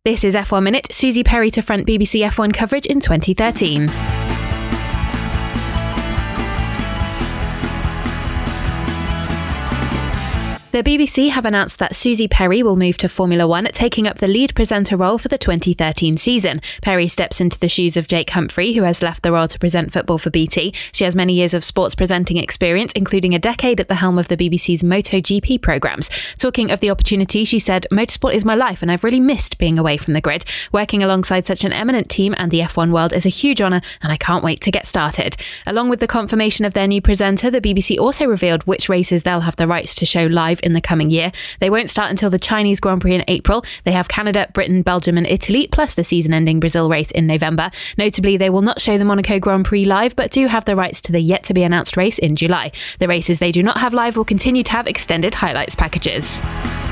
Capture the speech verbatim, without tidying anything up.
This is F one Minute. Susie Perry to front B B C F one coverage in twenty thirteen. The B B C have announced that Susie Perry will move to Formula One, taking up the lead presenter role for the twenty thirteen season. Perry steps into the shoes of Jake Humphrey, who has left the role to present football for B T. She has many years of sports presenting experience, including a decade at the helm of the B B C's MotoGP programmes. Talking of the opportunity, she said, "Motorsport is my life and I've really missed being away from the grid. Working alongside such an eminent team and the F one world is a huge honour and I can't wait to get started." Along with the confirmation of their new presenter, the B B C also revealed which races they'll have the rights to show live in the coming year. They won't start until the Chinese Grand Prix in April. They have Canada, Britain, Belgium and Italy, plus the season-ending Brazil race in November. Notably, they will not show the Monaco Grand Prix live, but do have the rights to the yet-to-be-announced race in July. The races they do not have live will continue to have extended highlights packages.